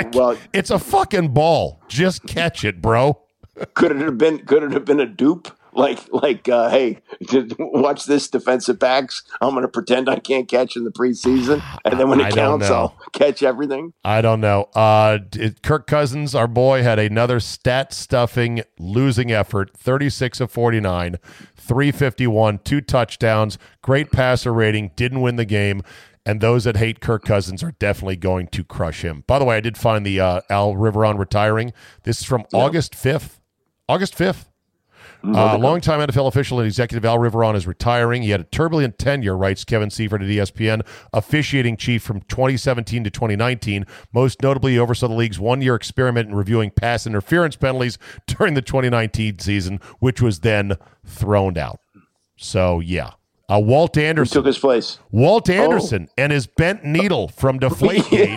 It's a fucking ball. Just catch it, bro. Could it have been a dupe? Hey, watch this defensive backs. I'm going to pretend I can't catch in the preseason, and then when it counts, I'll catch everything. I don't know. Kirk Cousins, our boy, had another stat-stuffing losing effort, 36 of 49, 351, 2 touchdowns, great passer rating, didn't win the game, and those that hate Kirk Cousins are definitely going to crush him. By the way, I did find the Al Riveron retiring. This is from August 5th. August 5th. Longtime NFL official and executive Al Riveron is retiring. He had a turbulent tenure, writes Kevin Seifert at ESPN, officiating chief from 2017 to 2019. Most notably, he oversaw the league's one-year experiment in reviewing pass interference penalties during the 2019 season, which was then thrown out. So, yeah. Walt Anderson. Who took his place? Walt Anderson and his bent needle from Deflategate.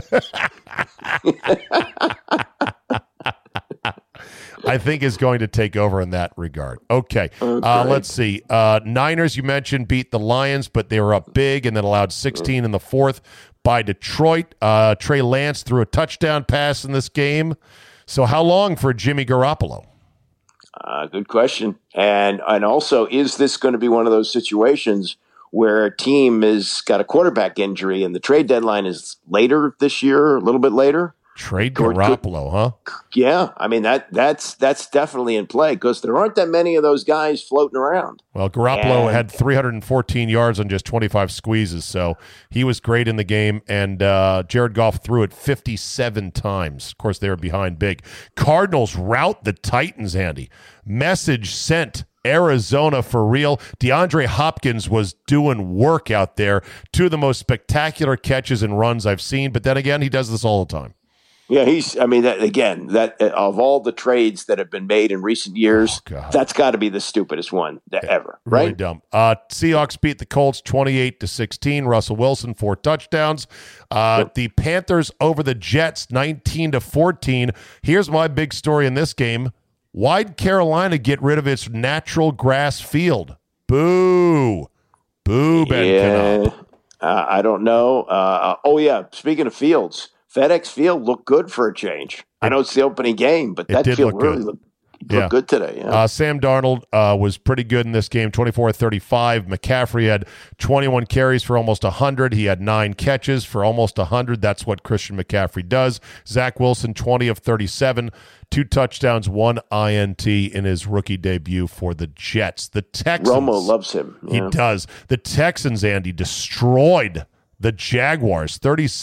I think is going to take over in that regard. Okay. Let's see. Niners, you mentioned, beat the Lions, but they were up big and then allowed 16 in the fourth by Detroit. Trey Lance threw a touchdown pass in this game. So how long for Jimmy Garoppolo? Good question. And also, is this going to be one of those situations where a team has got a quarterback injury and the trade deadline is later this year, a little bit later? Trade Garoppolo, huh? Yeah, I mean that's definitely in play because there aren't that many of those guys floating around. Well, Garoppolo had 314 yards on just 25 squeezes, so he was great in the game. And Jared Goff threw it 57 times. Of course, they were behind big. Cardinals rout the Titans, Andy. Message sent. Arizona for real. DeAndre Hopkins was doing work out there. 2 of the most spectacular catches and runs I've seen. But then again, he does this all the time. Yeah, that of all the trades that have been made in recent years, that's got to be the stupidest one ever, right? Really dumb. Seahawks beat the Colts 28-16. Russell Wilson 4 touchdowns. The Panthers over the Jets 19-14. Here's my big story in this game. Why'd Carolina get rid of its natural grass field? Boo. Boo, Ben Cannot. I don't know. Speaking of fields, FedEx Field looked good for a change. I know it's the opening game, but that field really looked good today. Yeah. Sam Darnold was pretty good in this game, 24-35. McCaffrey had 21 carries for almost 100. He had 9 catches for almost 100. That's what Christian McCaffrey does. Zach Wilson, 20 of 37, 2 touchdowns, 1 INT in his rookie debut for the Jets. The Texans. Romo loves him. Yeah. He does. The Texans, Andy, destroyed the Jaguars,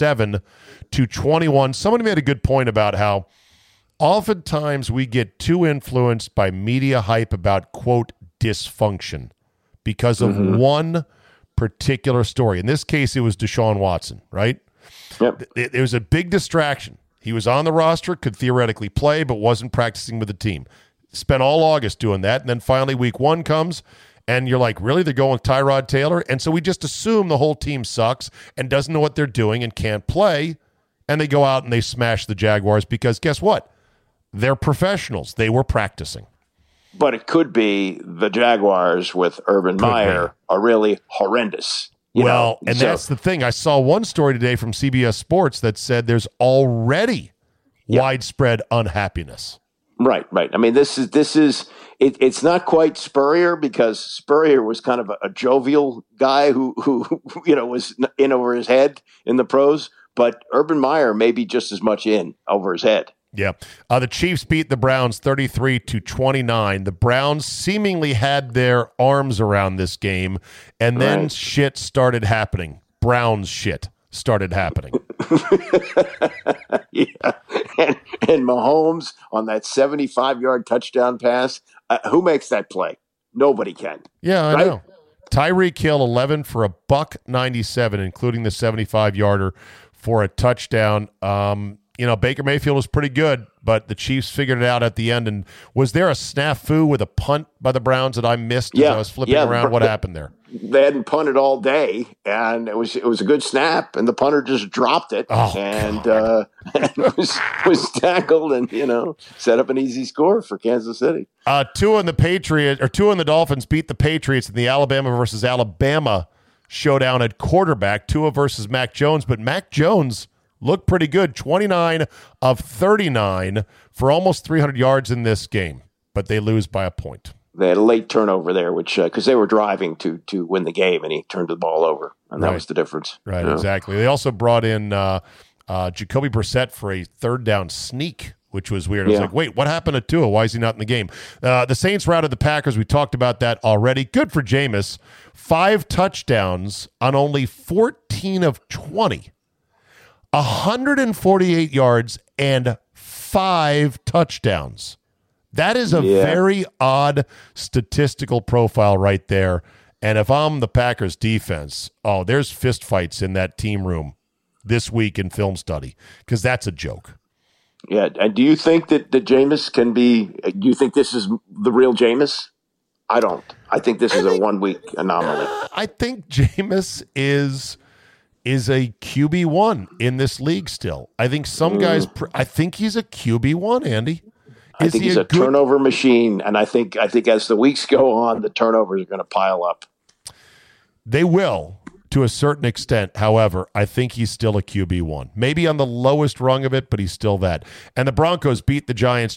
37-21. Somebody made a good point about how oftentimes we get too influenced by media hype about, quote, dysfunction because of one particular story. In this case, it was Deshaun Watson, right? Yep. It was a big distraction. He was on the roster, could theoretically play, but wasn't practicing with the team. Spent all August doing that, and then finally week 1 comes, and you're like, really? They're going with Tyrod Taylor? And so we just assume the whole team sucks and doesn't know what they're doing and can't play, and they go out and they smash the Jaguars because guess what? They're professionals. They were practicing. But it could be the Jaguars with Urban Meyer are really horrendous. That's the thing. I saw one story today from CBS Sports that said there's already widespread unhappiness. Right. I mean, it's not quite Spurrier because Spurrier was kind of a jovial guy who was in over his head in the pros, but Urban Meyer may be just as much in over his head. Yeah. The Chiefs beat the Browns 33-29. The Browns seemingly had their arms around this game, and then shit started happening. Browns shit started happening. Yeah. And Mahomes on that 75-yard touchdown pass, who makes that play? Nobody can. Yeah, I know. Tyreek Hill 11 for $197, including the 75-yarder for a touchdown. Baker Mayfield was pretty good, but the Chiefs figured it out at the end. And was there a snafu with a punt by the Browns that I missed as I was flipping around? What happened there? They hadn't punted all day, and it was a good snap, and the punter just dropped it, and was tackled, and set up an easy score for Kansas City. Two in the Dolphins beat the Patriots in the Alabama versus Alabama showdown at quarterback. Tua versus Mac Jones, but Mac Jones looked pretty good, 29 of 39 for almost 300 yards in this game, but they lose by a point. They had a late turnover there, which because they were driving to win the game, and he turned the ball over, and that was the difference. Right, exactly. They also brought in Jacoby Brissett for a third down sneak, which was weird. I was like, wait, what happened to Tua? Why is he not in the game? The Saints routed the Packers. We talked about that already. Good for Jameis. 5 touchdowns on only 14 of 20. 148 yards and 5 touchdowns. That is a very odd statistical profile right there. And if I'm the Packers defense, there's fistfights in that team room this week in film study, because that's a joke. Yeah. And do you think that Jameis can be – do you think this is the real Jameis? I don't. I think this is a 1 week anomaly. I think Jameis is a QB1 in this league still. I think some guys I think he's a QB1, Andy. I think he's a turnover machine, and I think as the weeks go on, the turnovers are going to pile up. They will, to a certain extent. However, I think he's still a QB1. Maybe on the lowest rung of it, but he's still that. And the Broncos beat the Giants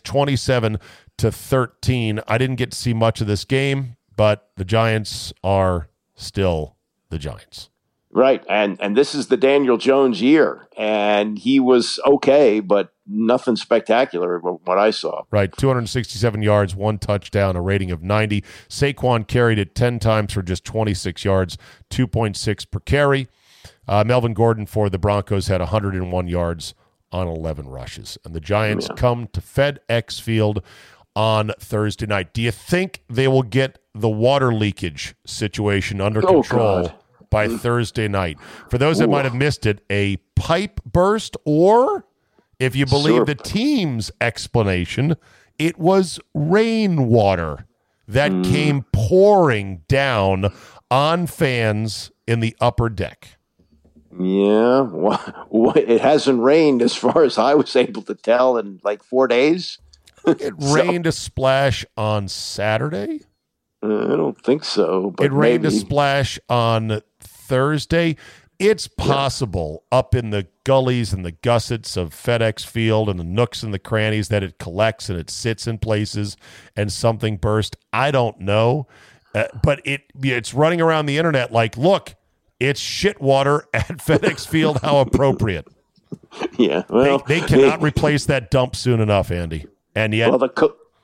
27-13. I didn't get to see much of this game, but the Giants are still the Giants. Right, and this is the Daniel Jones year, and he was okay, but nothing spectacular what I saw. Right, 267 yards, 1 touchdown, a rating of 90. Saquon carried it 10 times for just 26 yards, 2.6 per carry. Melvin Gordon for the Broncos had 101 yards on 11 rushes. And the Giants come to FedEx Field on Thursday night. Do you think they will get the water leakage situation under control by Thursday night? For those that might have missed it, a pipe burst, or if you believe the team's explanation, it was rainwater that came pouring down on fans in the upper deck. Yeah, well, it hasn't rained as far as I was able to tell in like 4 days. It rained a splash on Saturday. I don't think so. But it rained a splash on Thursday. It's possible up in the gullies and the gussets of FedEx Field and the nooks and the crannies that it collects and it sits in places and something burst. I don't know. But it's running around the internet like, look, it's shit water at FedEx Field. How appropriate. Yeah. Well, they cannot replace that dump soon enough, Andy. And yet, the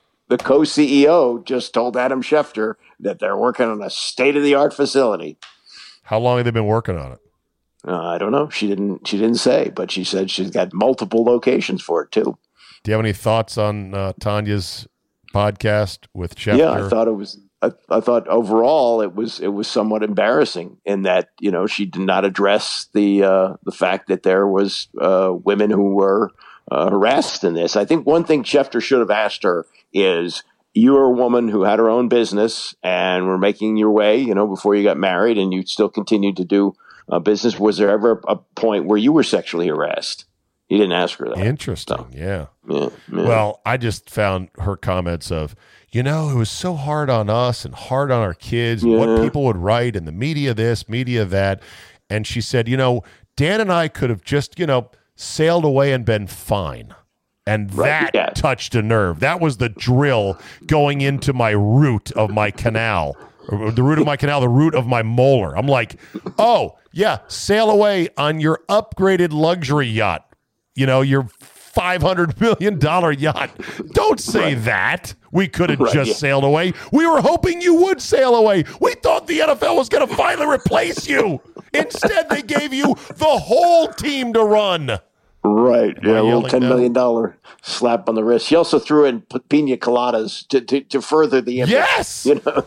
co-CEO just told Adam Schefter that they're working on a state-of-the-art facility. How long have they been working on it? I don't know. She didn't say, but she said she's got multiple locations for it too. Do you have any thoughts on Tanya's podcast with Schefter? Yeah, I thought it was. I thought overall it was somewhat embarrassing in that she did not address the fact that there was women who were harassed in this. I think one thing Schefter should have asked her is, you were a woman who had her own business and were making your way, before you got married, and you still continued to do business. Was there ever a point where you were sexually harassed? He didn't ask her that. Interesting. So, yeah. Yeah. Well, I just found her comments of, it was so hard on us and hard on our kids, what people would write and the media this, media that. And she said, Dan and I could have just, sailed away and been fine. And that touched a nerve. That was the drill going into my root of my canal. The root of my canal, the root of my molar. I'm like, oh, yeah, sail away on your upgraded luxury yacht. Your $500 million yacht. Don't say that. We could have just sailed away. We were hoping you would sail away. We thought the NFL was going to finally replace you. Instead, they gave you the whole team to run. Right. Yeah, a little $10 million slap on the wrist. She also threw in pina coladas to further the image. Yes.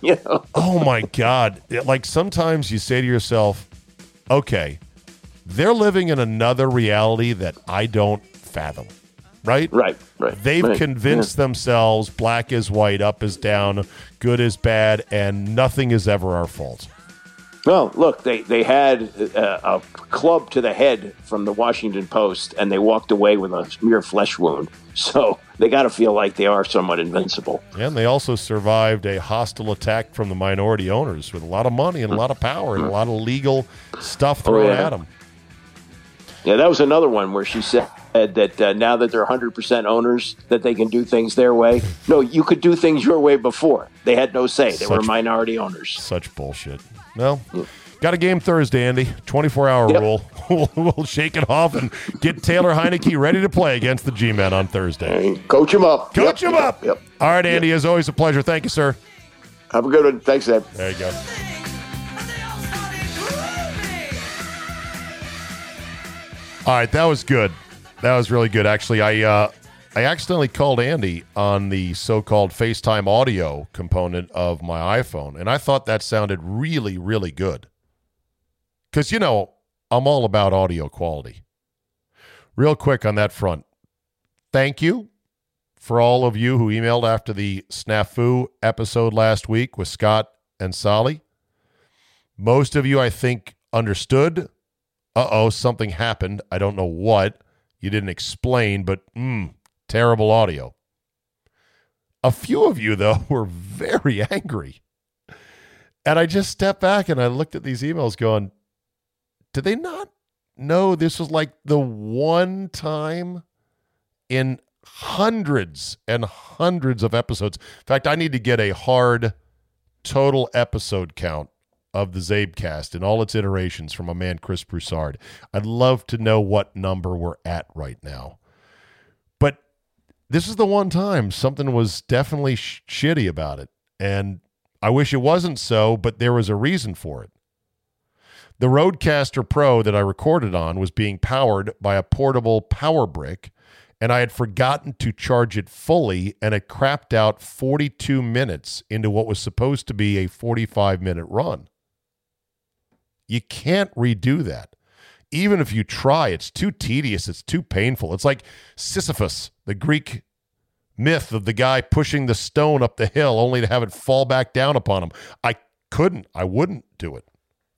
Oh, my God. Like sometimes you say to yourself, okay, they're living in another reality that I don't fathom. Right? Right. They've convinced themselves black is white, up is down, good is bad, and nothing is ever our fault. Well, look, they had a club to the head from the Washington Post, and they walked away with a mere flesh wound. So they got to feel like they are somewhat invincible. And they also survived a hostile attack from the minority owners with a lot of money and a lot of power and a lot of legal stuff thrown at them. Yeah, that was another one where she said that now that they're 100% owners, that they can do things their way. No, you could do things your way before. They had no say. They were minority owners. Such bullshit. Well, got a game Thursday, Andy. 24-hour rule. We'll shake it off and get Taylor Heineke ready to play against the G-Men on Thursday. And coach him up. Coach him up. Yep. All right, Andy, as always, a pleasure. Thank you, sir. Have a good one. Thanks, Ed. There you go. All right, that was good. That was really good. Actually, I accidentally called Andy on the so-called FaceTime audio component of my iPhone, and I thought that sounded really, really good. Because, you know, I'm all about audio quality. Real quick on that front, thank you for all of you who emailed after the Snafu episode last week with Scott and Solly. Most of you, I think, understood. Something happened. I don't know what. You didn't explain, but terrible audio. A few of you, though, were very angry. And I just stepped back and I looked at these emails going, did they not know this was like the one time in hundreds and hundreds of episodes? In fact, I need to get a hard total episode count of the Zabecast in all its iterations from my man Chris Broussard. I'd love to know what number we're at right now. But this is the one time something was definitely shitty about it. And I wish it wasn't so, but there was a reason for it. The Rodecaster Pro that I recorded on was being powered by a portable power brick, and I had forgotten to charge it fully, and it crapped out 42 minutes into what was supposed to be a 45-minute run. You can't redo that. Even if you try, it's too tedious. It's too painful. It's like Sisyphus, the Greek myth of the guy pushing the stone up the hill only to have it fall back down upon him. I wouldn't do it.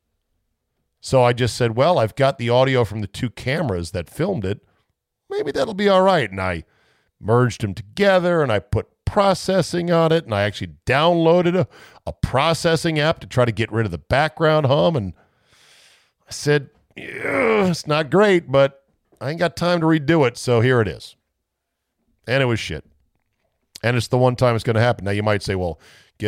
So I just said, well, I've got the audio from the two cameras that filmed it. Maybe that'll be all right. And I merged them together and I put processing on it. And I actually downloaded a processing app to try to get rid of the background hum. And I said, yeah, it's not great, but I ain't got time to redo it, so here it is. And it was shit. And it's the one time it's going to happen. Now, you might say, well,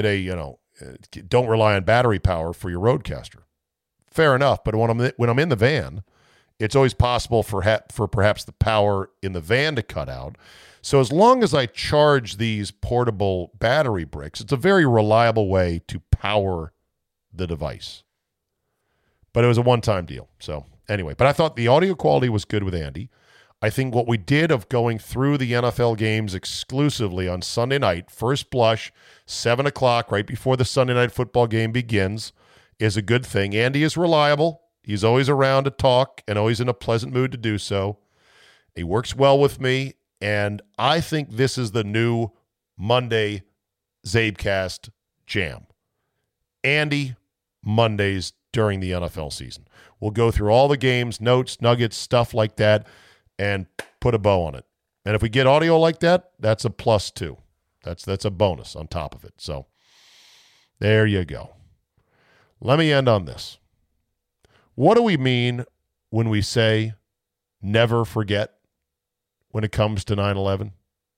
don't rely on battery power for your Rodecaster. Fair enough, but when I'm in the van, it's always possible for perhaps the power in the van to cut out. So as long as I charge these portable battery bricks, it's a very reliable way to power the device. But it was a one-time deal. So anyway, but I thought the audio quality was good with Andy. I think what we did of going through the NFL games exclusively on Sunday night, first blush, 7 o'clock, right before the Sunday night football game begins, is a good thing. Andy is reliable. He's always around to talk and always in a pleasant mood to do so. He works well with me, and I think this is the new Monday Zabecast jam. Andy, Mondays during the NFL season. We'll go through all the games, notes, nuggets, stuff like that, and put a bow on it. And if we get audio like that, that's a plus too. That's a bonus on top of it. So there you go. Let me end on this. What do we mean when we say never forget when it comes to 9/11?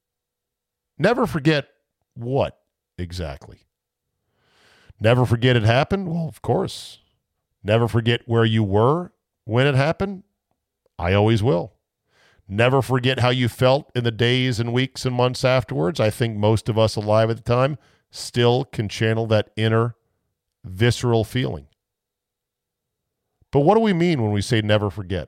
Never forget what exactly? Never forget it happened? Well, of course. Never forget where you were when it happened? I always will. Never forget how you felt in the days and weeks and months afterwards? I think most of us alive at the time still can channel that inner visceral feeling. But what do we mean when we say never forget?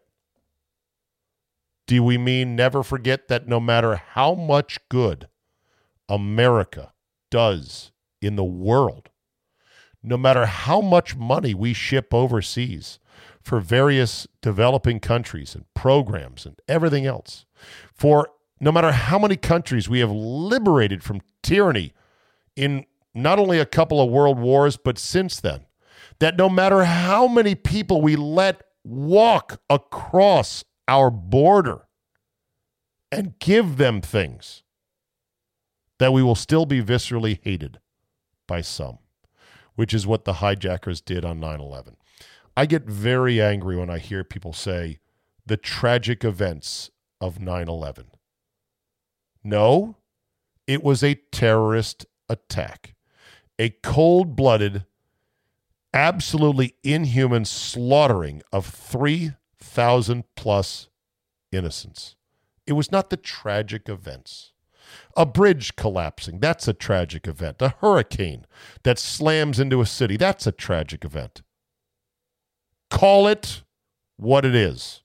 Do we mean never forget that no matter how much good America does in the world, no matter how much money we ship overseas for various developing countries and programs and everything else, for no matter how many countries we have liberated from tyranny in not only a couple of world wars, but since then, that no matter how many people we let walk across our border and give them things, that we will still be viscerally hated by some, which is what the hijackers did on 9/11. I get very angry when I hear people say the tragic events of 9/11. No, it was a terrorist attack, a cold-blooded, absolutely inhuman slaughtering of 3,000 plus innocents. It was not the tragic events. A bridge collapsing, that's a tragic event. A hurricane that slams into a city, that's a tragic event. Call it what it is.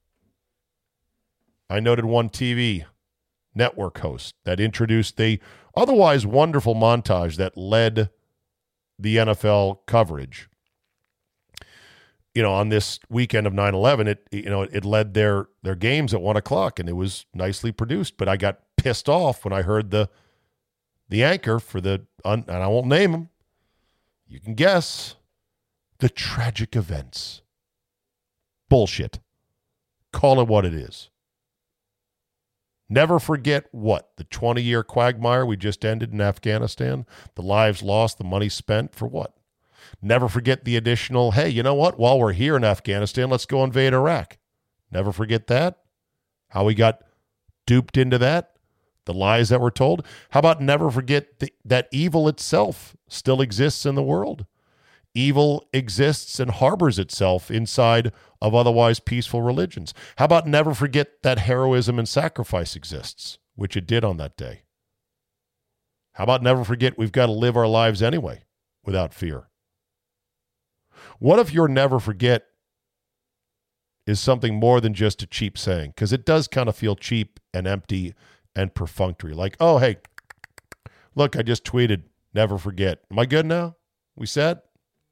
I noted one TV network host that introduced the otherwise wonderful montage that led the NFL coverage. On this weekend of 9/11, it led their games at 1:00, and it was nicely produced. But I got pissed off when I heard the anchor for and I won't name him. You can guess. The tragic events. Bullshit. Call it what it is. Never forget what? The 20-year quagmire we just ended in Afghanistan? The lives lost, the money spent for what? Never forget the additional, hey, you know what? While we're here in Afghanistan, let's go invade Iraq. Never forget that? How we got duped into that? The lies that were told? How about never forget that evil itself still exists in the world? Evil exists and harbors itself inside of otherwise peaceful religions. How about never forget that heroism and sacrifice exists, which it did on that day? How about never forget we've got to live our lives anyway without fear? What if your never forget is something more than just a cheap saying? Because it does kind of feel cheap and empty and perfunctory. Like, oh, hey, look, I just tweeted, never forget. Am I good now? We said?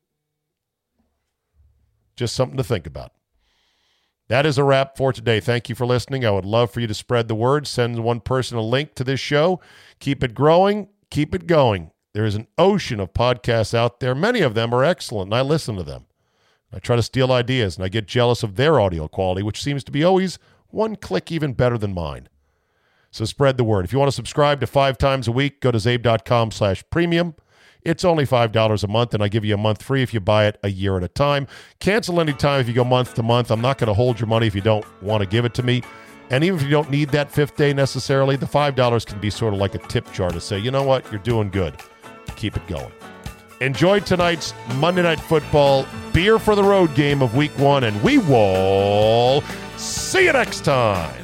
Just something to think about. That is a wrap for today. Thank you for listening. I would love for you to spread the word. Send one person a link to this show. Keep it growing. Keep it going. There is an ocean of podcasts out there. Many of them are excellent, and I listen to them. I try to steal ideas, and I get jealous of their audio quality, which seems to be always one click even better than mine. So spread the word. If you want to subscribe to 5 times a week, go to zabe.com/premium. It's only $5 a month, and I give you a month free if you buy it a year at a time. Cancel anytime if you go month to month. I'm not going to hold your money if you don't want to give it to me. And even if you don't need that 5th day necessarily, the $5 can be sort of like a tip jar to say, you know what, you're doing good. Keep it going. Enjoy tonight's Monday Night Football beer for the road game of Week 1, and we will see you next time.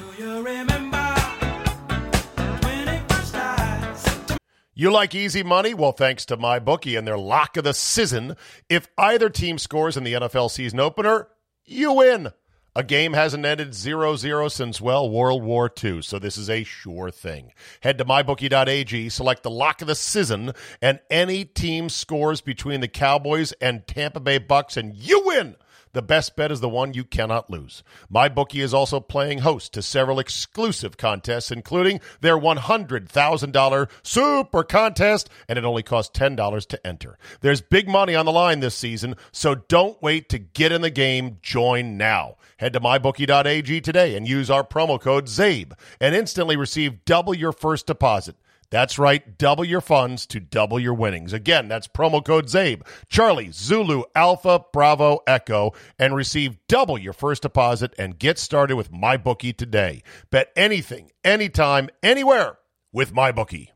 You like easy money? Well, thanks to MyBookie and their lock of the season, if either team scores in the NFL season opener, you win. A game hasn't ended 0-0 since, well, World War II, so this is a sure thing. Head to mybookie.ag, select the lock of the season, and any team scores between the Cowboys and Tampa Bay Bucks, and you win. The best bet is the one you cannot lose. MyBookie is also playing host to several exclusive contests, including their $100,000 Super Contest, and it only costs $10 to enter. There's big money on the line this season, so don't wait to get in the game. Join now. Head to mybookie.ag today and use our promo code ZABE and instantly receive double your first deposit. That's right, double your funds to double your winnings. Again, that's promo code ZABE, Charlie, Zulu, Alpha, Bravo, Echo, and receive double your first deposit and get started with MyBookie today. Bet anything, anytime, anywhere with MyBookie.